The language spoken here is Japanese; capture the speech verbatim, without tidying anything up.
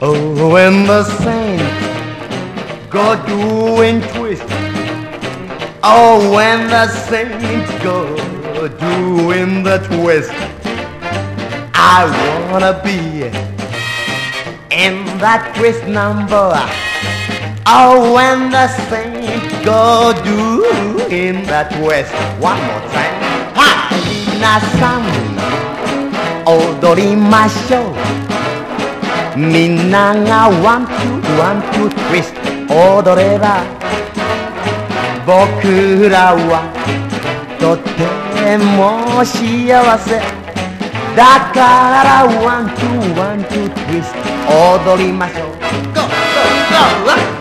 Oh, when the saints go doing twist. Oh, when the saints go doing the twist. I wanna be in that twist number. Oh, when the saints go doing that twist. One more time. Ha! 皆さん踊りましょう。みんながワンツーワンツーツイスト踊れば僕らはとても幸せだからワンツーワンツーツイスト踊りましょう Go! Go! Go!